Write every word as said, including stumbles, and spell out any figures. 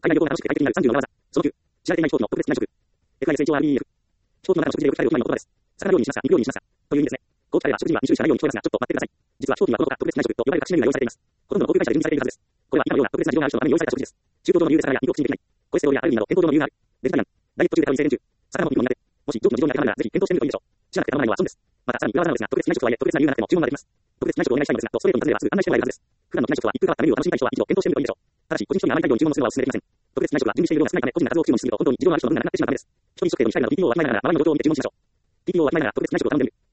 海外旅行が楽しく快適になるさんじゅうの裏技。そのきゅう、知られていない飛行機の特別な移植。エフアイエスエイチオーアールイーエフ。飛行機の中の食事でよく使われるお決まりの言葉です。魚料理にしました、肉料理にしました。という意味ですね。こう聞かれば食事にはに種類しかないように聞こえますが、ちょっと待ってください。実は飛行機にはこの他特別な移植と呼ばれる各種メニューが用意されています。ほとんどの航空会社で準備されているはずです。これは今のような特別な事情がある人のために用意された食事です。中東上の理由で魚や肉を口にできない。コレステロールやアレルギーなど健康上の理由がある。ベジタリアン、ダイエット中でカロリー制限中。魚も肉も苦手。もし上記の事情に当てはまるなら、ぜひ検討してみるといいでしょう。知らなくて構わないのは損です。また、さらに裏技なのですが、特別な移植とはいえ、特別な理由がなくても注文ができます。特別な移植をお願いしたいのですが、とストレートに尋ねればすぐ案内してもらえるはずです。普段の機内食は一風変わったメニューを楽しみたい人は一度検討してみるといいでしょう。ただし、個人一人があまり大量に注文するのはお勧めできません。特別な移植は準備している量が少ないため、個人が数を注文しすぎると本当に事情のある人の分がなくなってしまうためです。一人一食程度にしたいなど ピーティーオー をわきまえながら、生の状況を見て注文しましょう。ピーティーオー をわきまえながら特別な移植を頼んでみる。